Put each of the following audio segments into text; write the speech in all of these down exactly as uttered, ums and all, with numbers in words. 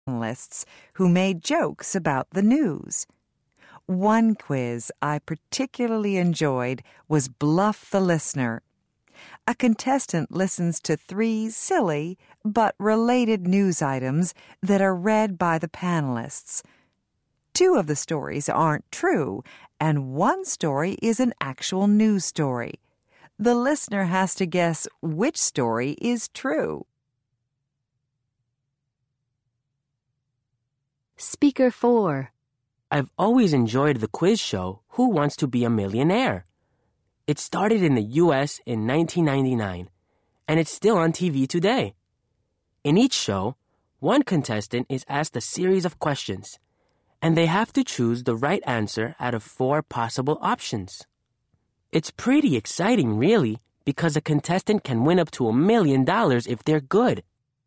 panelists who made jokes about the news. One quiz I particularly enjoyed was Bluff the Listener. A contestant listens to three silly but related news items that are read by the panelists. Two of the stories aren't true, and one story is an actual news story. The listener has to guess which story is true. Speaker four. I've always enjoyed the quiz show Who Wants to Be a Millionaire? It started in the U S in nineteen ninety-nine, and it's still on T V today. In each show, one contestant is asked a series of questions, and they have to choose the right answer out of four possible options. It's pretty exciting, really, because a contestant can win up to a million dollars if they're good.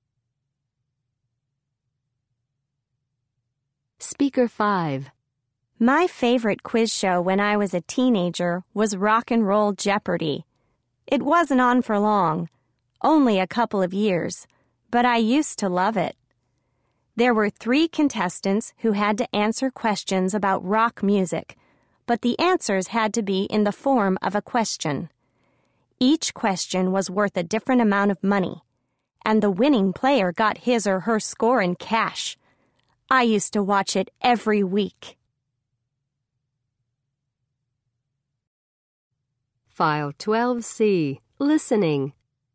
Speaker five. My favorite quiz show when I was a teenager was Rock and Roll Jeopardy! It wasn't on for long, only a couple of years, but I used to love it. There were three contestants who had to answer questions about rock music, but the answers had to be in the form of a question. Each question was worth a different amount of money, and the winning player got his or her score in cash. I used to watch it every week. File twelve C. Listening.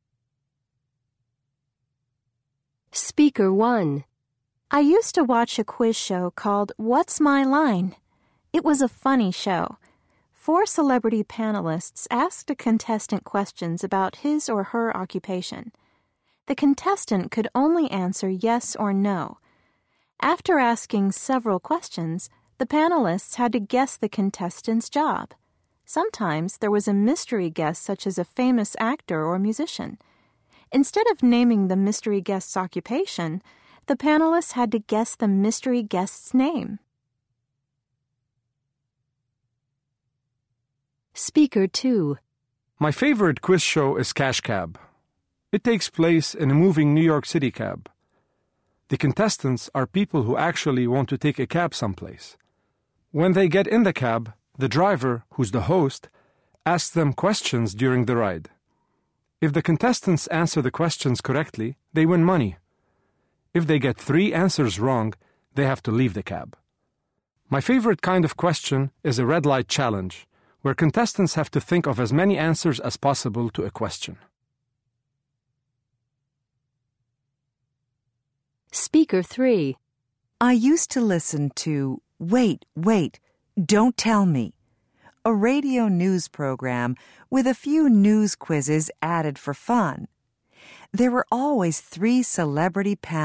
Speaker one. I used to watch a quiz show called What's My Line? It was a funny show. Four celebrity panelists asked a contestant questions about his or her occupation. The contestant could only answer yes or no. After asking several questions, the panelists had to guess the contestant's job. Sometimes there was a mystery guest such as a famous actor or musician. Instead of naming the mystery guest's occupation, the panelists had to guess the mystery guest's name. Speaker two. My favorite quiz show is Cash Cab. It takes place in a moving New York City cab. The contestants are people who actually want to take a cab someplace. When they get in the cab, the driver, who's the host, asks them questions during the ride. If the contestants answer the questions correctly, they win money. If they get three answers wrong, they have to leave the cab. My favorite kind of question is a red light challenge, where contestants have to think of as many answers as possible to a question. Speaker three. I used to listen to Wait, Wait, Don't Tell Me, a radio news program with a few news quizzes added for fun. There were always three celebrity panelists